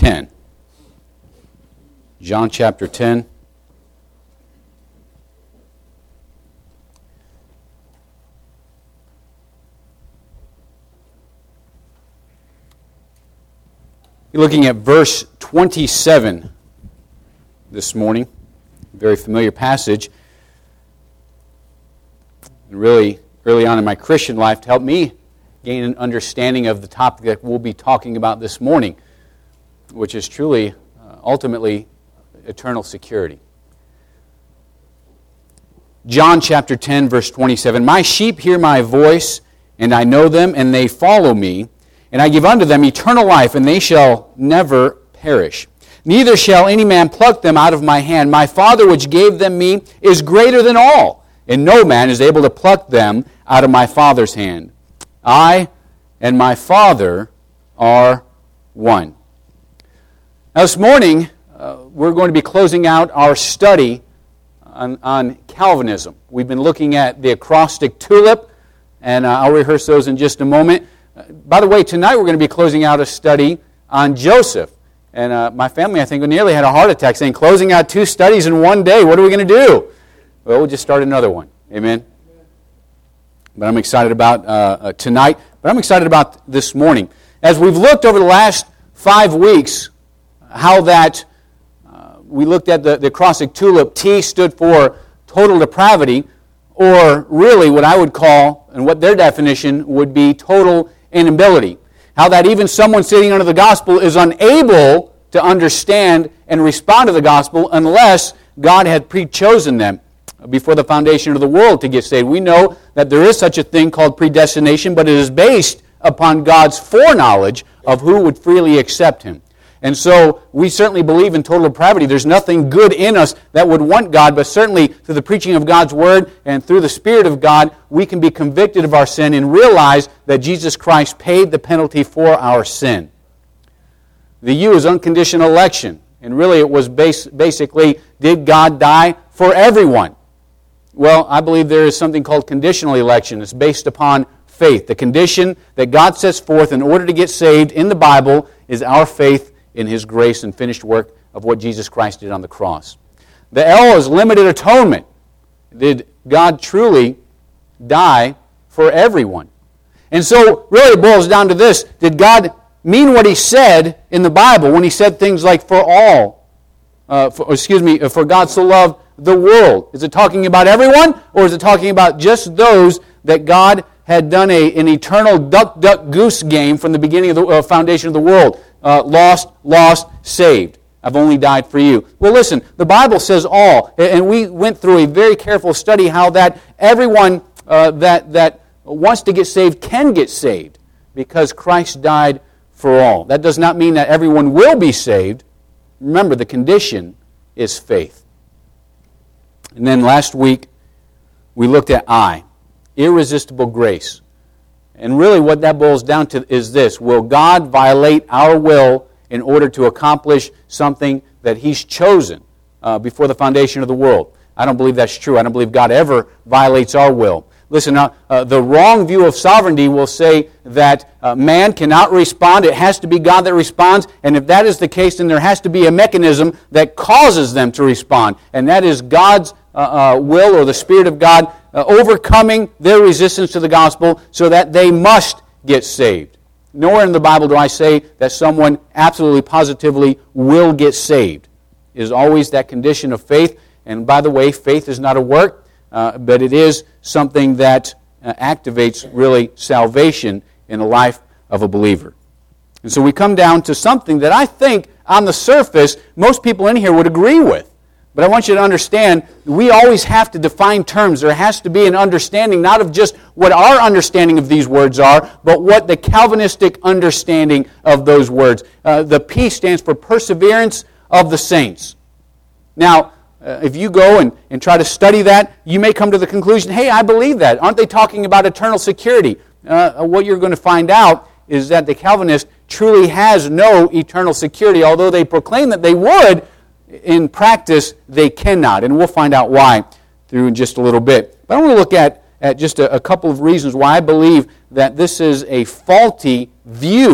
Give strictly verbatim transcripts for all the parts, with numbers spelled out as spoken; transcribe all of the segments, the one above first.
ten. John chapter ten. You're looking at verse twenty-seven this morning. Very familiar passage. And really, early on in my Christian life, to help me gain an understanding of the topic that we'll be talking about this morning, which is truly, uh, ultimately, eternal security. John chapter ten, verse twenty-seven. My sheep hear my voice, and I know them, and they follow me. And I give unto them eternal life, and they shall never perish. Neither shall any man pluck them out of my hand. My Father which gave them me is greater than all, and no man is able to pluck them out of my Father's hand. I and my Father are one. Now this morning, uh, we're going to be closing out our study on, on Calvinism. We've been looking at the acrostic tulip, and uh, I'll rehearse those in just a moment. By the way, tonight we're going to be closing out a study on Joseph. And uh, my family, I think, nearly had a heart attack saying, closing out two studies in one day, what are we going to do? Well, we'll just start another one. Amen? But I'm excited about uh, uh, tonight, but I'm excited about this morning. As we've looked over the last five weeks, how that, uh, we looked at the, the acrostic tulip, T stood for total depravity, or really what I would call, and what their definition would be, total inability. How that even someone sitting under the gospel is unable to understand and respond to the gospel unless God had pre-chosen them before the foundation of the world to get saved. We know that there is such a thing called predestination, but it is based upon God's foreknowledge of who would freely accept Him. And so we certainly believe in total depravity. There's nothing good in us that would want God, but certainly through the preaching of God's Word and through the Spirit of God, we can be convicted of our sin and realize that Jesus Christ paid the penalty for our sin. The U is unconditional election. And really it was base, basically, did God die for everyone? Well, I believe there is something called conditional election. It's based upon faith. The condition that God sets forth in order to get saved in the Bible is our faith in His grace and finished work of what Jesus Christ did on the cross. The L is limited atonement. Did God truly die for everyone? And so really it boils down to this. Did God mean what He said in the Bible when He said things like for all, uh, for, excuse me, for God so loved the world? Is it talking about everyone, or is it talking about just those that God had done a, an eternal duck, duck, goose game from the beginning of the uh, foundation of the world? Uh, lost, lost, saved. I've only died for you. Well, listen, the Bible says all, and we went through a very careful study how that everyone uh, that, that wants to get saved can get saved because Christ died for all. That does not mean that everyone will be saved. Remember, the condition is faith. And then last week, we looked at I, irresistible grace. And really what that boils down to is this. Will God violate our will in order to accomplish something that He's chosen uh, before the foundation of the world? I don't believe that's true. I don't believe God ever violates our will. Listen, uh, uh, the wrong view of sovereignty will say that uh, man cannot respond. It has to be God that responds. And if that is the case, then there has to be a mechanism that causes them to respond. And that is God's uh, uh, will, or the Spirit of God uh, overcoming their resistance to the gospel so that they must get saved. Nowhere in the Bible do I say that someone absolutely positively will get saved. It is always that condition of faith. And by the way, faith is not a work, uh, but it is something that uh, activates really salvation in the life of a believer. And so we come down to something that I think on the surface most people in here would agree with. But I want you to understand, we always have to define terms. There has to be an understanding, not of just what our understanding of these words are, but what the Calvinistic understanding of those words. Uh, the P stands for perseverance of the saints. Now, uh, if you go and, and try to study that, you may come to the conclusion, hey, I believe that. Aren't they talking about eternal security? Uh, what you're going to find out is that the Calvinist truly has no eternal security, although they proclaim that they would. In practice, they cannot, and we'll find out why through in just a little bit. But I want to look at, at just a, a couple of reasons why I believe that this is a faulty view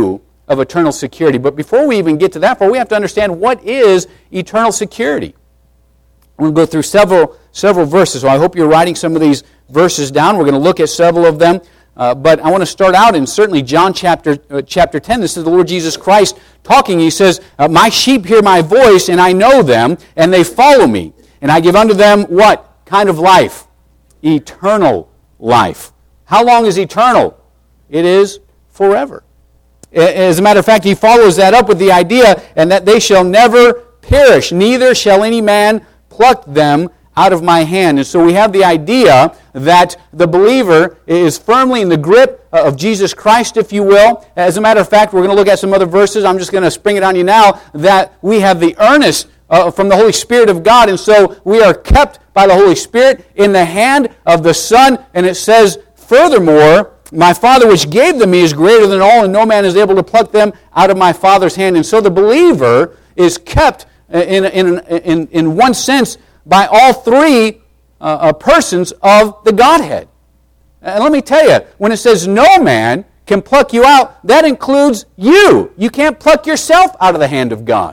of eternal security. But before we even get to that part, we have to understand what is eternal security. We're going to go through several several verses. So I hope you're writing some of these verses down. We're going to look at several of them. Uh, but I want to start out in certainly John chapter uh, chapter ten. This is the Lord Jesus Christ talking. He says, uh, my sheep hear my voice, and I know them, and they follow me. And I give unto them what kind of life? Eternal life. How long is eternal? It is forever. As a matter of fact, he follows that up with the idea, and that they shall never perish, neither shall any man pluck them out of my hand. And so we have the idea that the believer is firmly in the grip of Jesus Christ, if you will. As a matter of fact, we're going to look at some other verses. I'm just going to spring it on you now, that we have the earnest uh, from the Holy Spirit of God, and so we are kept by the Holy Spirit in the hand of the Son. And it says, furthermore, my Father which gave them me is greater than all, and no man is able to pluck them out of my Father's hand. And so the believer is kept in, in, in, in one sense by all three uh, uh, persons of the Godhead. And let me tell you, when it says no man can pluck you out, that includes you. You can't pluck yourself out of the hand of God.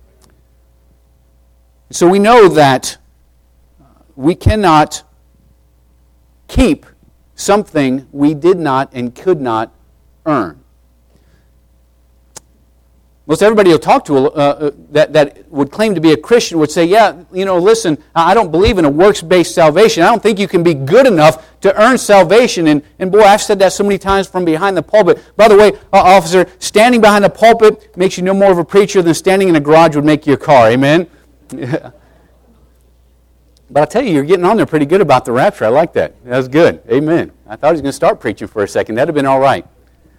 So we know that we cannot keep something we did not and could not earn. Most everybody you'll talk to uh, that, that would claim to be a Christian would say, yeah, you know, listen, I don't believe in a works-based salvation. I don't think you can be good enough to earn salvation. And, and boy, I've said that so many times from behind the pulpit. By the way, uh, officer, standing behind the pulpit makes you no more of a preacher than standing in a garage would make you a car. Amen? Yeah. But I'll tell you, you're getting on there pretty good about the rapture. I like that. That was good. Amen. I thought he was going to start preaching for a second. That would have been all right.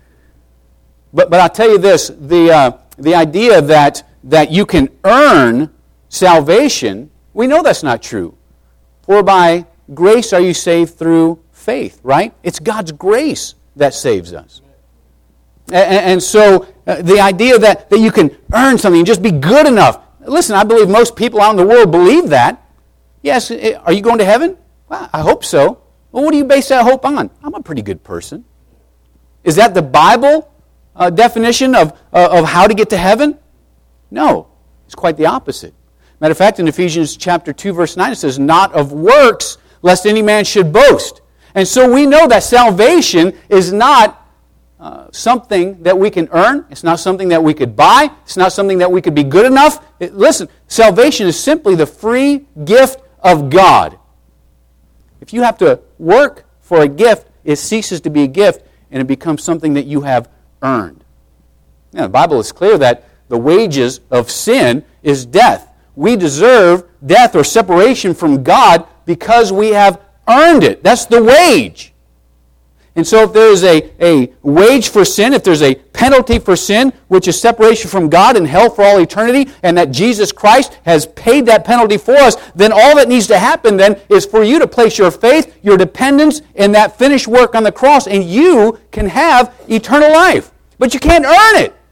But but I'll tell you this, the uh, the idea that, that you can earn salvation, we know that's not true. For by grace are you saved through faith, right? It's God's grace that saves us. And, and so uh, the idea that, that you can earn something and just be good enough. Listen, I believe most people out in the world believe that. Yes, are you going to heaven? Well, I hope so. Well, what do you base that hope on? I'm a pretty good person. Is that the Bible uh, definition of, uh, of how to get to heaven? No, it's quite the opposite. Matter of fact, in Ephesians chapter two, verse nine, it says, not of works, lest any man should boast. And so we know that salvation is not uh, something that we can earn. It's not something that we could buy. It's not something that we could be good enough. It, listen, salvation is simply the free gift of God. If you have to work for a gift, it ceases to be a gift and it becomes something that you have earned. Now, the Bible is clear that the wages of sin is death. We deserve death or separation from God because we have earned it. That's the wage. And so if there is a, a wage for sin, if there's a penalty for sin, which is separation from God and hell for all eternity, and that Jesus Christ has paid that penalty for us, then all that needs to happen then is for you to place your faith, your dependence in that finished work on the cross, and you can have eternal life. But you can't earn it.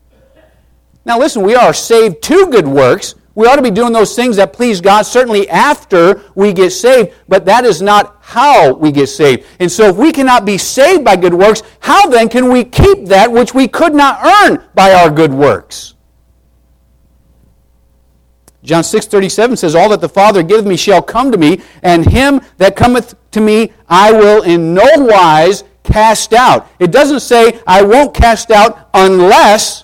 Now listen, we are saved to good works. We ought to be doing those things that please God, certainly after we get saved, but that is not how we get saved. And so if we cannot be saved by good works, how then can we keep that which we could not earn by our good works? John six thirty-seven says, all that the Father giveth me shall come to me, and him that cometh to me I will in no wise cast out. It doesn't say I won't cast out unless.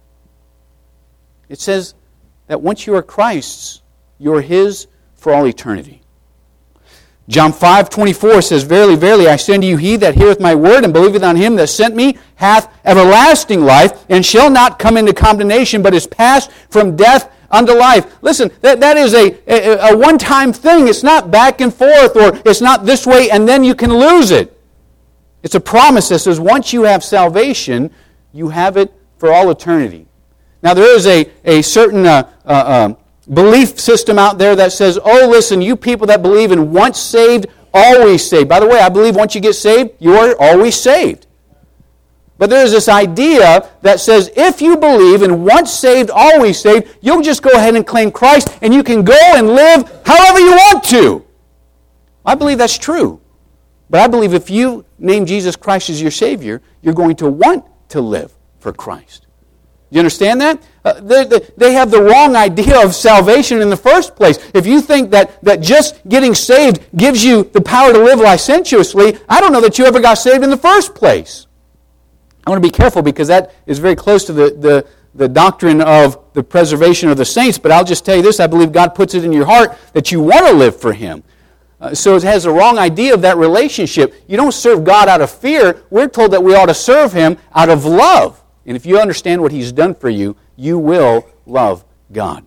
It says that once you are Christ's, you are His for all eternity. John five twenty-four says, verily, verily, I say unto you, he that heareth my word and believeth on him that sent me hath everlasting life, and shall not come into condemnation, but is passed from death unto life. Listen, that, that is a, a, a one-time thing. It's not back and forth, or it's not this way and then you can lose it. It's a promise that says once you have salvation, you have it for all eternity. Now, there is a, a certain uh, uh, uh, belief system out there that says, oh, listen, you people that believe in once saved, always saved. By the way, I believe once you get saved, you are always saved. But there is this idea that says if you believe in once saved, always saved, you'll just go ahead and claim Christ and you can go and live however you want to. I believe that's true. But I believe if you name Jesus Christ as your Savior, you're going to want to live for Christ. You understand that? Uh, they, they, they have the wrong idea of salvation in the first place. If you think that, that just getting saved gives you the power to live licentiously, I don't know that you ever got saved in the first place. I want to be careful because that is very close to the, the, the doctrine of the preservation of the saints, but I'll just tell you this, I believe God puts it in your heart that you want to live for Him. Uh, so it has the wrong idea of that relationship. You don't serve God out of fear. We're told that we ought to serve Him out of love. And if you understand what He's done for you, you will love God.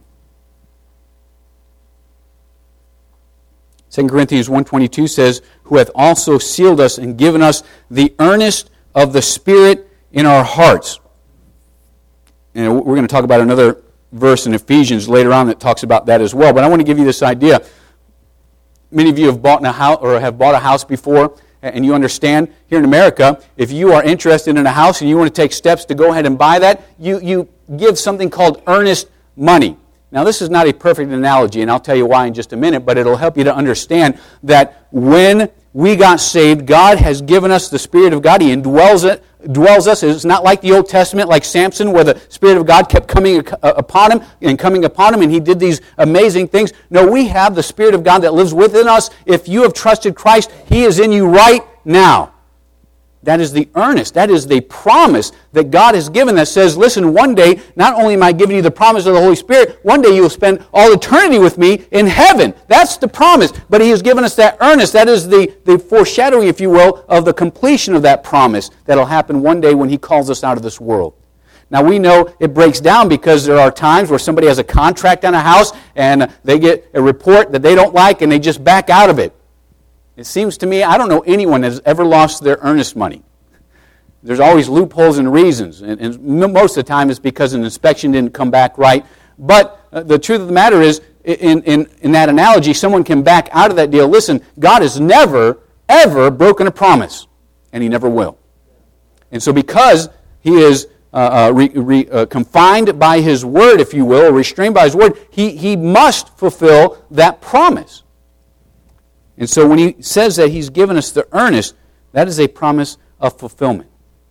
Second Corinthians one twenty-two says, who hath also sealed us and given us the earnest of the Spirit in our hearts. And we're going to talk about another verse in Ephesians later on that talks about that as well. But I want to give you this idea. Many of you have bought a house or have bought a house before, and you understand here in America, if you are interested in a house and you want to take steps to go ahead and buy that, you, you give something called earnest money. Now, this is not a perfect analogy, and I'll tell you why in just a minute, but it'll help you to understand that when we got saved, God has given us the Spirit of God. He indwells it, dwells us. It's not like the Old Testament, like Samson, where the Spirit of God kept coming upon him and coming upon him, and he did these amazing things. No, we have the Spirit of God that lives within us. If you have trusted Christ, He is in you right now. That is the earnest, that is the promise that God has given that says, listen, one day, not only am I giving you the promise of the Holy Spirit, one day you will spend all eternity with me in heaven. That's the promise. But He has given us that earnest. That is the, the foreshadowing, if you will, of the completion of that promise that will happen one day when He calls us out of this world. Now, we know it breaks down because there are times where somebody has a contract on a house and they get a report that they don't like and they just back out of it. It seems to me, I don't know anyone that has ever lost their earnest money. There's always loopholes and reasons, and, and most of the time it's because an inspection didn't come back right. But uh, the truth of the matter is, in, in, in that analogy, someone can back out of that deal. Listen, God has never, ever broken a promise, and He never will. And so because He is uh, uh, re, re, uh, confined by His word, if you will, or restrained by His word, He, he must fulfill that promise. And so when He says that He's given us the earnest, that is a promise of fulfillment.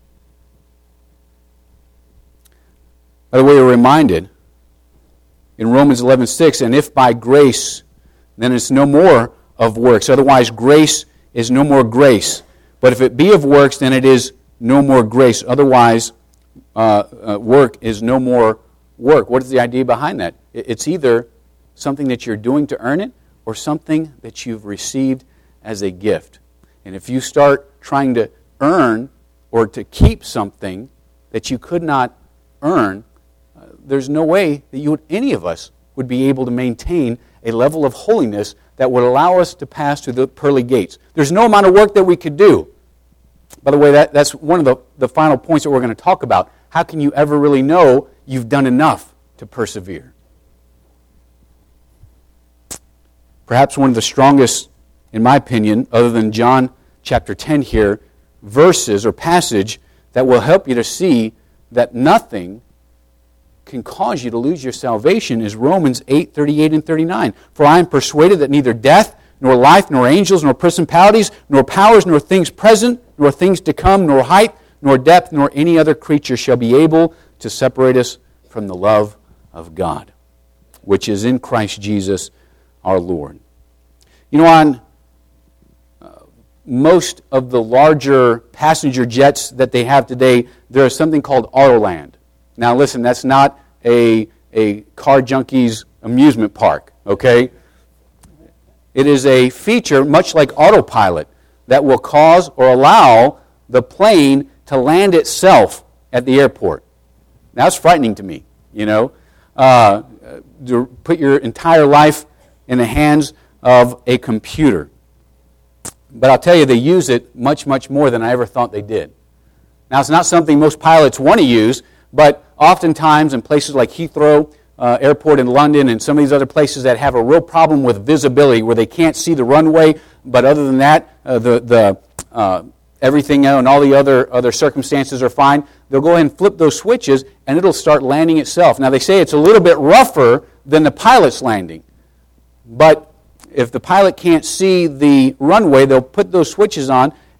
By the way, we're reminded in Romans eleven six, and if by grace, then it's no more of works. Otherwise, grace is no more grace. But if it be of works, then it is no more grace. Otherwise, uh, uh, work is no more work. What is the idea behind that? It's either something that you're doing to earn it, or something that you've received as a gift. And if you start trying to earn or to keep something that you could not earn, uh, there's no way that you would, any of us would be able to maintain a level of holiness that would allow us to pass through the pearly gates. There's no amount of work that we could do. By the way, that, that's one of the, the final points that we're going to talk about. How can you ever really know you've done enough to persevere? Perhaps one of the strongest, in my opinion, other than John chapter ten here, verses or passage that will help you to see that nothing can cause you to lose your salvation is Romans eight thirty-eight and thirty-nine. For I am persuaded that neither death, nor life, nor angels, nor principalities, nor powers, nor things present, nor things to come, nor height, nor depth, nor any other creature shall be able to separate us from the love of God, which is in Christ Jesus our Lord. You know, on uh, most of the larger passenger jets that they have today, there is something called Autoland. Now listen, that's not a, a car junkie's amusement park, okay? It is a feature, much like autopilot, that will cause or allow the plane to land itself at the airport. Now, that's frightening to me, you know. Uh, to put your entire life in the hands of a computer. But I'll tell you, they use it much, much more than I ever thought they did. Now, it's not something most pilots want to use, but oftentimes in places like Heathrow uh, Airport in London and some of these other places that have a real problem with visibility, where they can't see the runway, but other than that, uh, the the uh, everything and all the other other circumstances are fine, they'll go ahead and flip those switches, and it'll start landing itself. Now, they say it's a little bit rougher than the pilot's landing, but if the pilot can't see the runway, they'll put those switches on,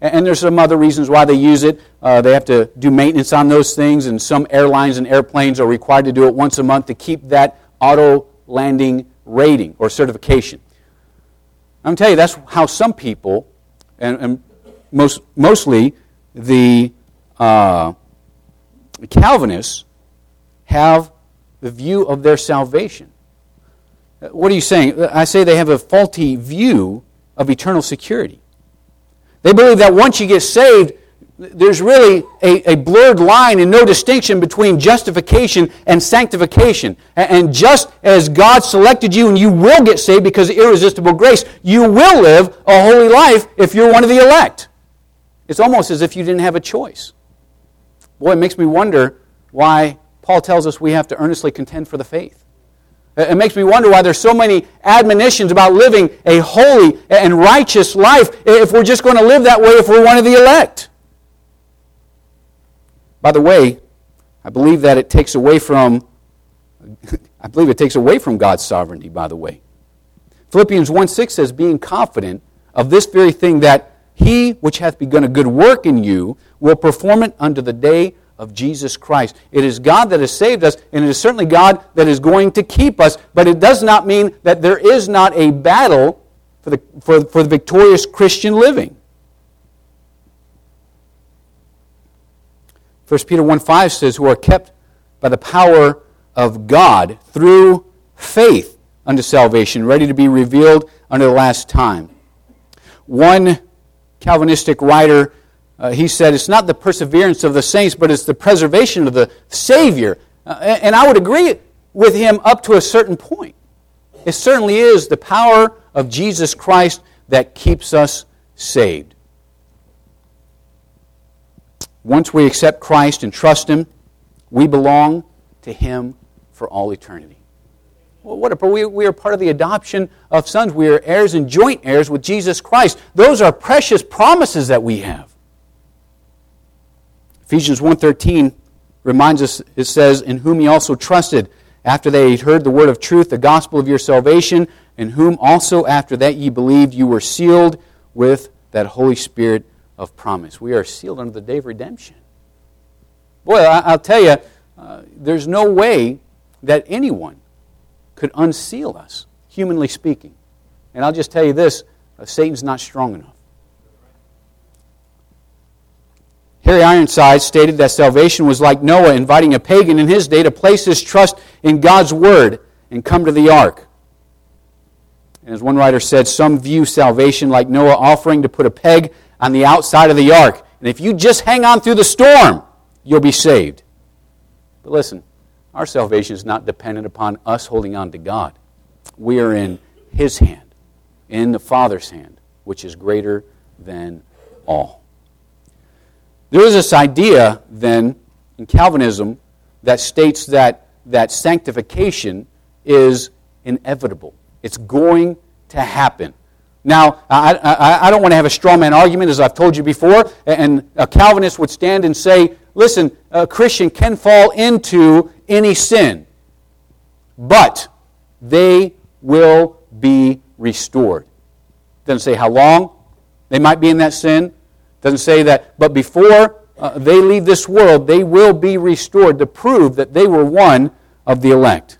And there's some other reasons why they use it. Uh, they have to do maintenance on those things, and some airlines and airplanes are required to do it once a month to keep that auto landing rating or certification. I'm going to tell you, that's how some people, and, and most mostly the uh, Calvinists, have the view of their salvation. What are you saying? I say they have a faulty view of eternal security. They believe that once you get saved, there's really a, a blurred line and no distinction between justification and sanctification. And just as God selected you and you will get saved because of irresistible grace, you will live a holy life if you're one of the elect. It's almost as if you didn't have a choice. Boy, it makes me wonder why Paul tells us we have to earnestly contend for the faith. It makes me wonder why there's so many admonitions about living a holy and righteous life if we're just going to live that way if we're one of the elect. By the way, I believe that it takes away from I believe it takes away from God's sovereignty, by the way. Philippians one six says, being confident of this very thing, that he which hath begun a good work in you will perform it unto the day of Jesus Christ. It is God that has saved us, and it is certainly God that is going to keep us, but it does not mean that there is not a battle for the, for, for the victorious Christian living. First Peter one five says, who are kept by the power of God through faith unto salvation, ready to be revealed unto the last time. One Calvinistic writer, Uh, he said, it's not the perseverance of the saints, but it's the preservation of the Savior. Uh, and I would agree with him up to a certain point. It certainly is the power of Jesus Christ that keeps us saved. Once we accept Christ and trust Him, we belong to Him for all eternity. Well, what a, we, we are part of the adoption of sons. We are heirs and joint heirs with Jesus Christ. Those are precious promises that we have. Ephesians one thirteen reminds us, it says, in whom ye also trusted, after they had heard the word of truth, the gospel of your salvation, in whom also after that ye believed, you were sealed with that Holy Spirit of promise. We are sealed unto the day of redemption. Boy, I'll tell you, uh, there's no way that anyone could unseal us, humanly speaking. And I'll just tell you this, uh, Satan's not strong enough. Harry Ironside stated that salvation was like Noah inviting a pagan in his day to place his trust in God's Word and come to the ark. And as one writer said, some view salvation like Noah offering to put a peg on the outside of the ark. And if you just hang on through the storm, you'll be saved. But listen, our salvation is not dependent upon us holding on to God. We are in His hand, in the Father's hand, which is greater than all. There is this idea, then, in Calvinism that states that, that sanctification is inevitable. It's going to happen. Now, I, I, I don't want to have a straw man argument, as I've told you before, and a Calvinist would stand and say, listen, a Christian can fall into any sin, but they will be restored. Doesn't say how long they might be in that sin. Doesn't say that, but before uh, they leave this world, they will be restored to prove that they were one of the elect.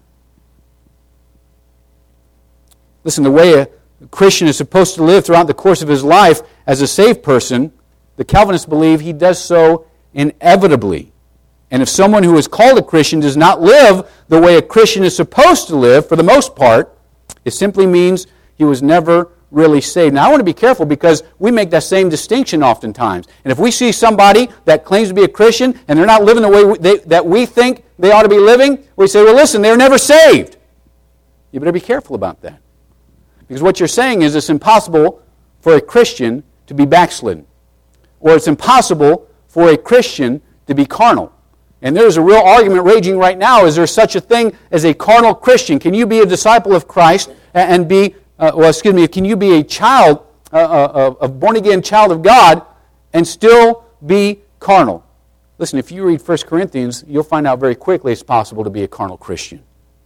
Listen, the way a Christian is supposed to live throughout the course of his life as a saved person, the Calvinists believe he does so inevitably. And if someone who is called a Christian does not live the way a Christian is supposed to live, for the most part, it simply means he was never really saved. Now, I want to be careful because we make that same distinction oftentimes. And if we see somebody that claims to be a Christian and they're not living the way we, they, that we think they ought to be living, we say, well, listen, they're never saved. You better be careful about that. Because what you're saying is it's impossible for a Christian to be backslidden. Or it's impossible for a Christian to be carnal. And there's a real argument raging right now. Is there such a thing as a carnal Christian? Can you be a disciple of Christ and be Uh, well, excuse me, can you be a child, uh, uh, a born-again child of God, and still be carnal? Listen, if you read First Corinthians, you'll find out very quickly it's possible to be a carnal Christian.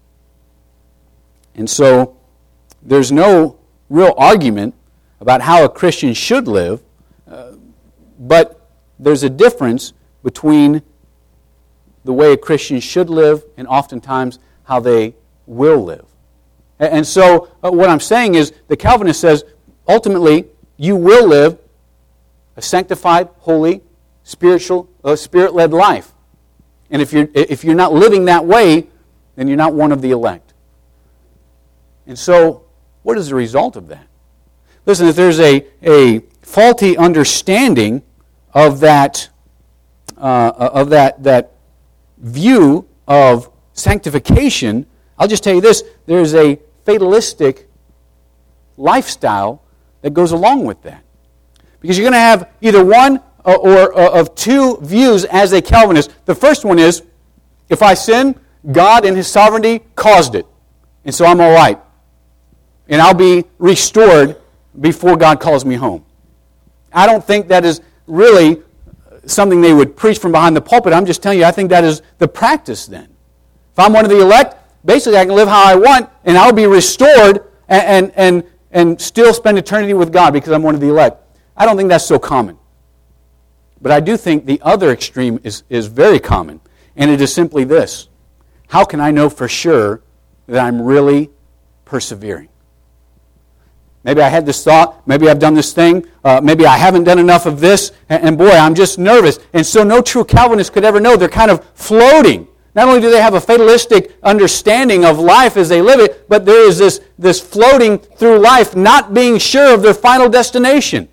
And so, there's no real argument about how a Christian should live. Uh, But there's a difference between the way a Christian should live and oftentimes how they will live. And so uh, what I'm saying is the Calvinist says, ultimately, you will live a sanctified, holy, spiritual, uh, spirit-led life. And if you're, if you're not living that way, then you're not one of the elect. And so, what is the result of that? Listen, if there's a, a faulty understanding of that, uh, of that, that view of sanctification, I'll just tell you this, there's a fatalistic lifestyle that goes along with that. Because you're going to have either one or, or, or of two views as a Calvinist. The first one is, if I sin, God in His sovereignty caused it. And so I'm all right. And I'll be restored before God calls me home. I don't think that is really something they would preach from behind the pulpit. I'm just telling you, I think that is the practice then. If I'm one of the elect, basically I can live how I want and I'll be restored and, and, and, and still spend eternity with God because I'm one of the elect. I don't think that's so common. But I do think the other extreme is, is very common. And it is simply this. How can I know for sure that I'm really persevering? Maybe I had this thought, maybe I've done this thing, uh, maybe I haven't done enough of this, and, and boy, I'm just nervous. And so no true Calvinist could ever know. They're kind of floating. Not only do they have a fatalistic understanding of life as they live it, but there is this, this floating through life, not being sure of their final destination.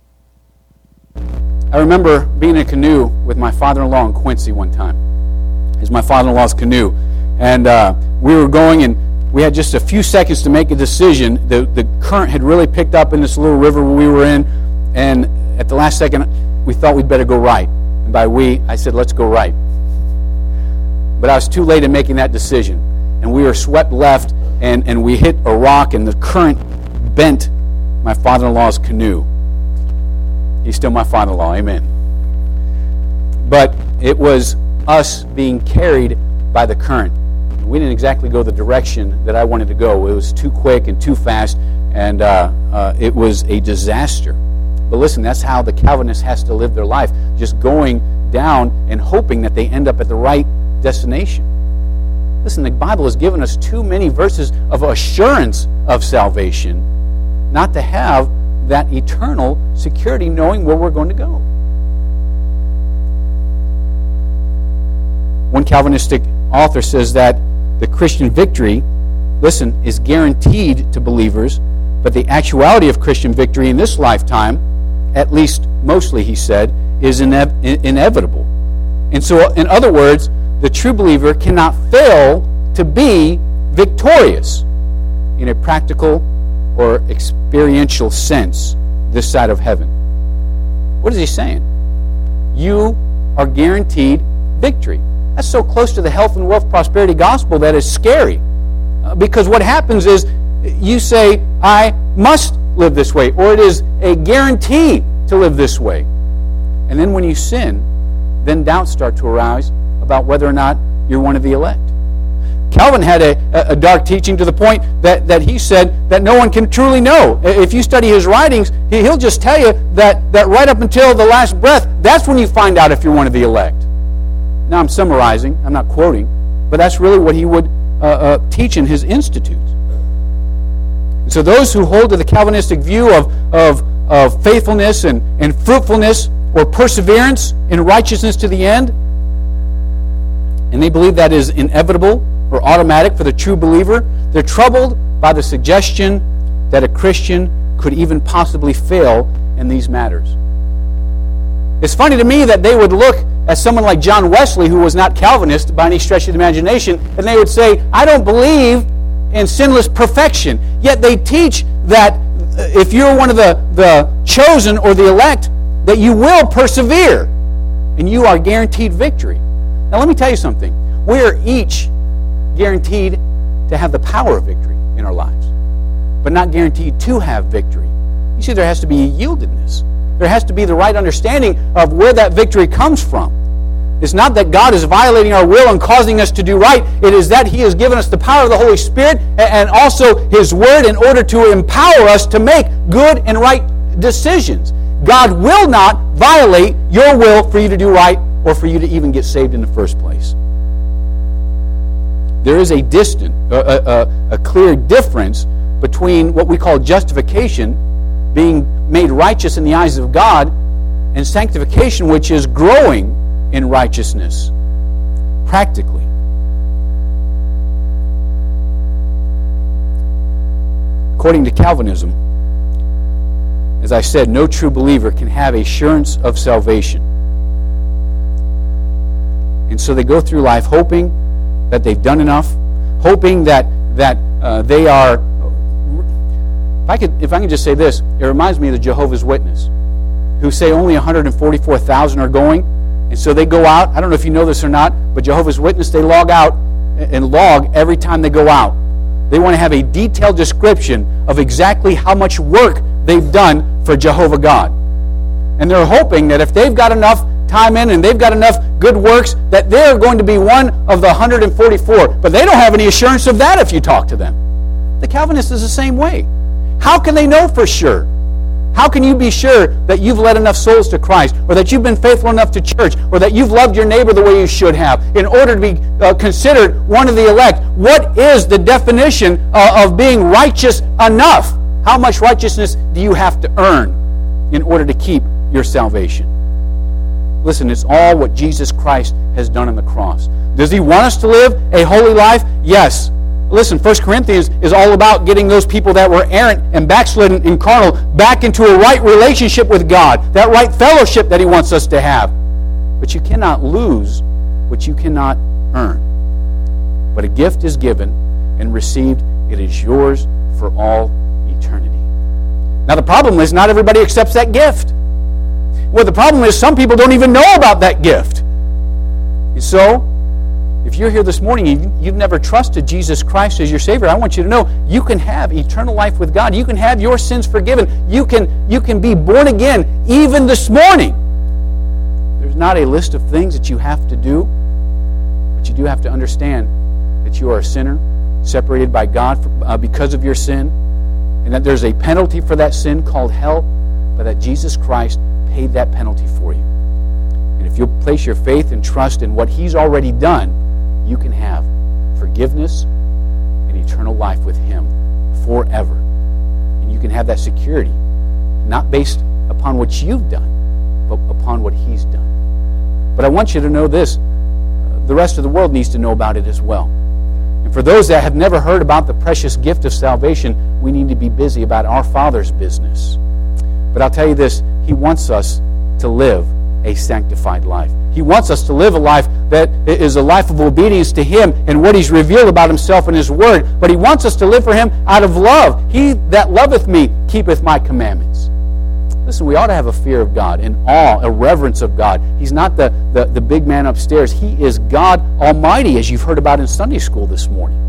I remember being in a canoe with my father-in-law in Quincy one time. It was my father-in-law's canoe. And uh, we were going, and we had just a few seconds to make a decision. The, the current had really picked up in this little river we were in, and at the last second, we thought we'd better go right. And by we, I said, let's go right. But I was too late in making that decision. And we were swept left, and, and we hit a rock, and the current bent my father-in-law's canoe. He's still my father-in-law, amen. But it was us being carried by the current. We didn't exactly go the direction that I wanted to go. It was too quick and too fast, and uh, uh, it was a disaster. But listen, that's how the Calvinist has to live their life, just going down and hoping that they end up at the right destination. Listen, the Bible has given us too many verses of assurance of salvation not to have that eternal security knowing where we're going to go. One Calvinistic author says that the Christian victory, listen, is guaranteed to believers, but the actuality of Christian victory in this lifetime, at least mostly, he said, is ine- inevitable. And so, in other words, the true believer cannot fail to be victorious in a practical or experiential sense this side of heaven. What is he saying? You are guaranteed victory. That's so close to the health and wealth prosperity gospel that is scary. Uh, because what happens is you say, I must live this way, or it is a guarantee to live this way. And then when you sin, then doubts start to arise about whether or not you're one of the elect. Calvin had a, a dark teaching to the point that, that he said that no one can truly know. If you study his writings, he, he'll just tell you that, that right up until the last breath, that's when you find out if you're one of the elect. Now I'm summarizing, I'm not quoting, but that's really what he would uh, uh, teach in his institutes. And so those who hold to the Calvinistic view of, of, of faithfulness and, and fruitfulness or perseverance in righteousness to the end, and they believe that is inevitable or automatic for the true believer, they're troubled by the suggestion that a Christian could even possibly fail in these matters. It's funny to me that they would look at someone like John Wesley, who was not Calvinist by any stretch of the imagination, and they would say, I don't believe in sinless perfection. Yet they teach that if you're one of the, the chosen or the elect, that you will persevere, and you are guaranteed victory. Now let me tell you something. We are each guaranteed to have the power of victory in our lives, but not guaranteed to have victory. You see, there has to be a yieldedness. There has to be the right understanding of where that victory comes from. It's not that God is violating our will and causing us to do right. It is that He has given us the power of the Holy Spirit and also His Word in order to empower us to make good and right decisions. God will not violate your will for you to do right or for you to even get saved in the first place. There is a distant, a, a, a clear difference between what we call justification, being made righteous in the eyes of God, and sanctification, which is growing in righteousness, practically. According to Calvinism, as I said, no true believer can have assurance of salvation. And so they go through life hoping that they've done enough, hoping that that uh, they are. If I could, if I can just say this, it reminds me of the Jehovah's Witness, who say only one hundred forty-four thousand are going, and so they go out. I don't know if you know this or not, but Jehovah's Witness, they log out and log every time they go out. They want to have a detailed description of exactly how much work they've done for Jehovah God. And they're hoping that if they've got enough time in and they've got enough good works, that they're going to be one of the one hundred forty-four. But they don't have any assurance of that if you talk to them. The Calvinist is the same way. How can they know for sure? How can you be sure that you've led enough souls to Christ, or that you've been faithful enough to church, or that you've loved your neighbor the way you should have, in order to be uh, considered one of the elect? What is the definition uh, of being righteous enough? How much righteousness do you have to earn in order to keep your salvation? Listen, it's all what Jesus Christ has done on the cross. Does He want us to live a holy life? Yes. Listen, First Corinthians is all about getting those people that were errant and backslidden and carnal back into a right relationship with God, that right fellowship that He wants us to have. But you cannot lose what you cannot earn. But a gift is given and received. It is yours for all eternity. Now the problem is not everybody accepts that gift. Well, the problem is some people don't even know about that gift. And so, if you're here this morning and you've never trusted Jesus Christ as your Savior, I want you to know you can have eternal life with God. You can have your sins forgiven. You can, you can be born again even this morning. There's not a list of things that you have to do, but you do have to understand that you are a sinner, separated by God for, uh, because of your sin, and that there's a penalty for that sin called hell, but that Jesus Christ paid that penalty for you. And if you'll place your faith and trust in what He's already done, you can have forgiveness and eternal life with Him forever. And you can have that security, not based upon what you've done, but upon what He's done. But I want you to know this. The rest of the world needs to know about it as well. And for those that have never heard about the precious gift of salvation, we need to be busy about our Father's business. But I'll tell you this, He wants us to live a sanctified life. He wants us to live a life that is a life of obedience to Him and what He's revealed about Himself in His Word. But He wants us to live for Him out of love. He that loveth me keepeth my commandments. Listen, we ought to have a fear of God, an awe, a reverence of God. He's not the, the, the big man upstairs. He is God Almighty, as you've heard about in Sunday school this morning.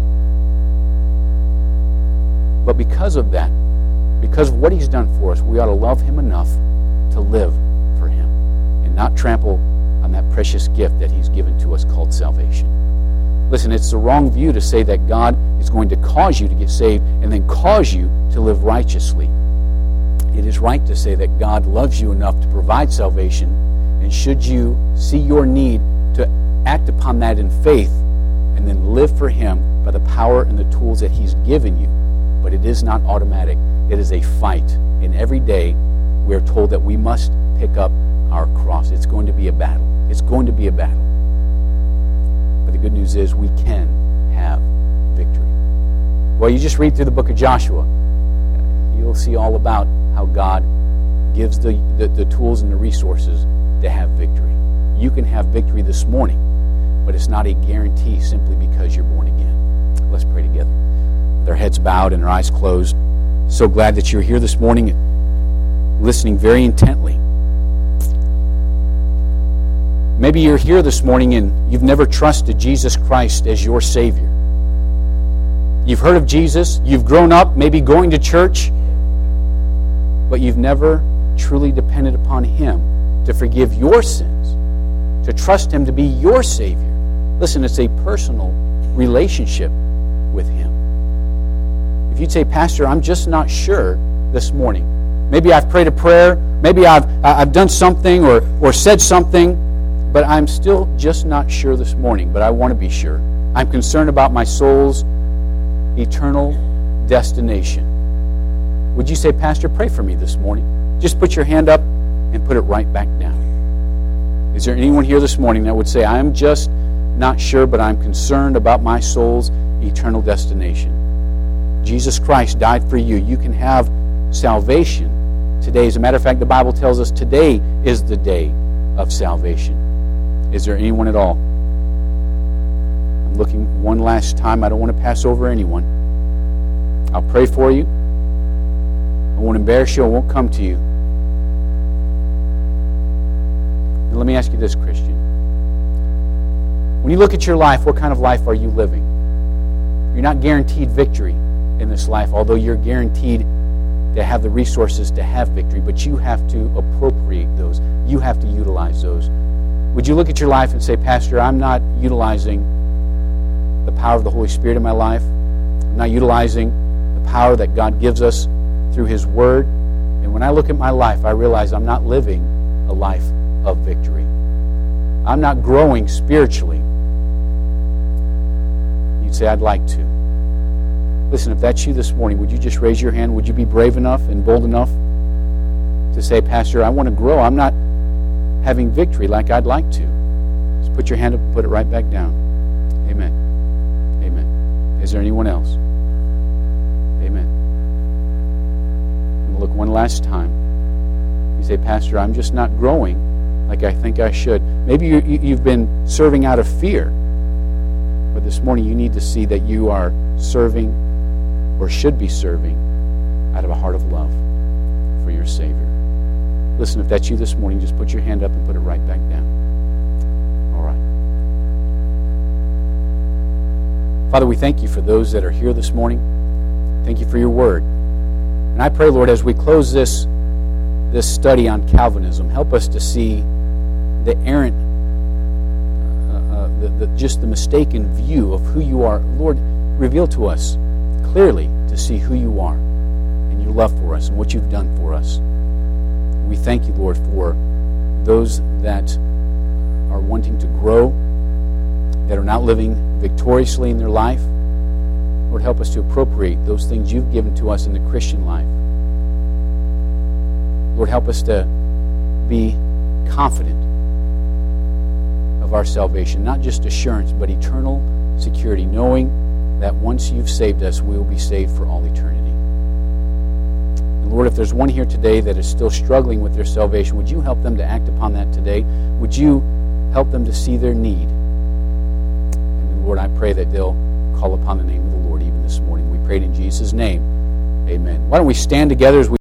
But because of that, because of what He's done for us, we ought to love Him enough to live for Him and not trample on that precious gift that He's given to us called salvation. Listen, it's the wrong view to say that God is going to cause you to get saved and then cause you to live righteously. It is right to say that God loves you enough to provide salvation, and should you see your need, to act upon that in faith and then live for Him by the power and the tools that He's given you. But it is not automatic. It is a fight. And every day we are told that we must pick up our cross. It's going to be a battle. It's going to be a battle. But the good news is we can have victory. Well, you just read through the book of Joshua. You'll see all about how God gives the, the, the tools and the resources to have victory. You can have victory this morning, but it's not a guarantee simply because you're born again. Let's pray together. With our heads bowed and our eyes closed. So glad that you're here this morning, listening very intently. Maybe you're here this morning and you've never trusted Jesus Christ as your Savior. You've heard of Jesus, you've grown up maybe going to church, but you've never truly depended upon Him to forgive your sins, to trust Him to be your Savior. Listen, it's a personal relationship with Him. If you'd say, Pastor, I'm just not sure this morning. Maybe I've prayed a prayer Maybe I've I've done something or, or said something, but I'm still just not sure this morning, but I want to be sure. I'm concerned about my soul's eternal destination. Would you say, Pastor, pray for me this morning? Just put your hand up and put it right back down. Is there anyone here this morning that would say, I'm just not sure, but I'm concerned about my soul's eternal destination? Jesus Christ died for you. You can have salvation today. As a matter of fact, the Bible tells us today is the day of salvation. Is there anyone at all? I'm looking one last time. I don't want to pass over anyone. I'll pray for you. I won't embarrass you. I won't come to you. And let me ask you this, Christian. When you look at your life, what kind of life are you living? You're not guaranteed victory in this life, although you're guaranteed to have the resources to have victory, but you have to appropriate those. You have to utilize those. Would you look at your life and say, Pastor, I'm not utilizing the power of the Holy Spirit in my life. I'm not utilizing the power that God gives us through His Word. And when I look at my life, I realize I'm not living a life of victory. I'm not growing spiritually. You'd say, I'd like to. Listen, if that's you this morning, would you just raise your hand? Would you be brave enough and bold enough to say, Pastor, I want to grow. I'm not having victory like I'd like to. Just put your hand up and put it right back down. Amen. Amen. Is there anyone else? Amen. I'm going to look one last time. You say, Pastor, I'm just not growing like I think I should. Maybe you, you, you've been serving out of fear. But this morning you need to see that you are serving or should be serving out of a heart of love for your Savior. Listen, if that's you this morning, just put your hand up and put it right back down. All right. Father, we thank you for those that are here this morning. Thank you for your word. And I pray, Lord, as we close this, this study on Calvinism, help us to see the errant, uh, uh, the, the, just the mistaken view of who you are. Lord, reveal to us clearly to see who you are and your love for us and what you've done for us. We thank you, Lord, for those that are wanting to grow, that are not living victoriously in their life. Lord, help us to appropriate those things you've given to us in the Christian life. Lord, help us to be confident of our salvation, not just assurance, but eternal security, knowing that once you've saved us, we will be saved for all eternity. And Lord, if there's one here today that is still struggling with their salvation, would you help them to act upon that today? Would you help them to see their need? And then, Lord, I pray that they'll call upon the name of the Lord even this morning. We prayed in Jesus' name. Amen. Why don't we stand together as we